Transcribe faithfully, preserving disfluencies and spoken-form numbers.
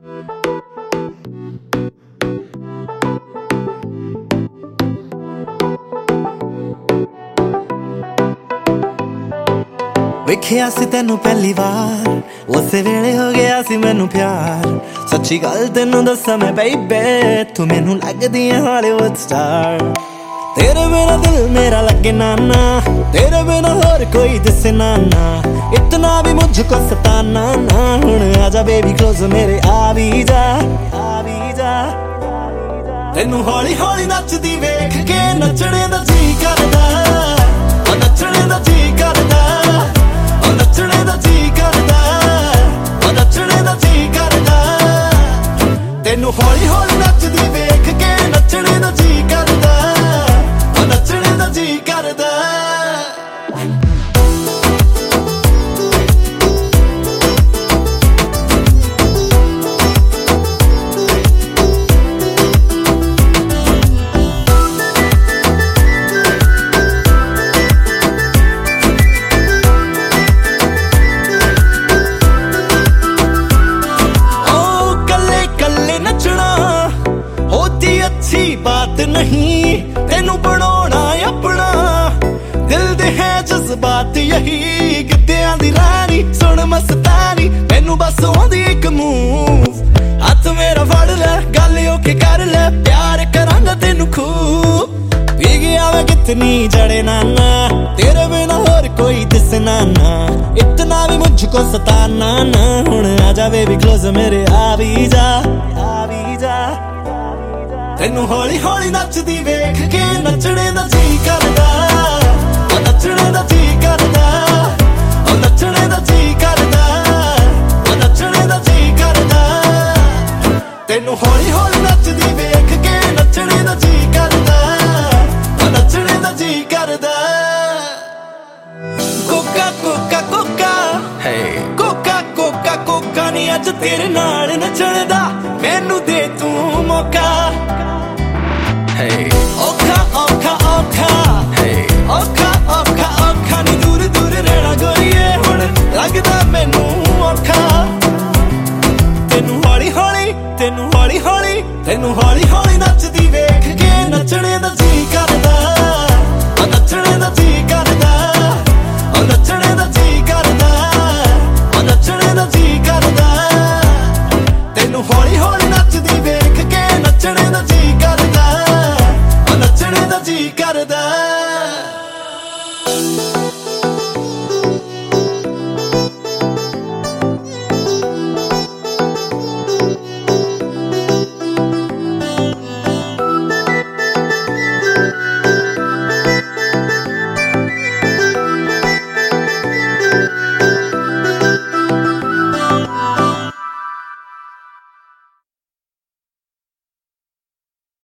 वेखिया सी तेनू पहली बार उस वेले हो गया सी मैनू प्यार। सच्ची गल तेनू दसा मैं बेबे तू मैनू लगदी है हॉलीवुड स्टार। तेरे बिना दिल मेरा लगे नाना, तेरे बिना और कोई दिसे नाना। इतना भी मुझको सताना ना, हुण आजा बेबी क्लोज मेरे आ भी जा, आ भी जा। तेनू हौली हौली नचदी वेख के नचने दा जी करदा, नचने दा जी करदा, नचने दा जी करदा, नचने दा जी करदा। तेनू हौली हौली नचदी वेख के नचने दा जी करदा, नचने दा जी करदा। अच्छी बात नहीं तेनू बनाना अपना, दिल दे है जज्बात यही। गिद्धियां दी रानी सुन मस्तानी, मैनू बस आउंदी इक मूव। हथ मेरा फड़ ले गल ओके कर ले, प्यार करांगा तेनू खूब। पी गया मैं कितनी जड़े नाना, तेरे बिना और कोई दिसना ना। इतना भी मुझको सताना ना, हुण आजा बेबी क्लोज मेरे आ भी जा, आ भी जा। तेनू हौली हौली नचदी वेख के नचने दा जी करदा, नचने दा जी करदा, नचने दा जी करदा, नचने दा जी करदा। तेनू हौली हौली नचदी वेख के नचने दा जी करदा, नचने दा जी करदा। कोका कोका कोका कोका कोका कोका नी अज तेरे नाल नचण दा, मैनू दे तू मौका। औखा औखा औखा औखा औखा औखा नी दूर दूर रहना गोरीए, हुण लगदा मैनू औखा। तेनू हौली हौली तेनू हौली हौली तेनू हौली हौली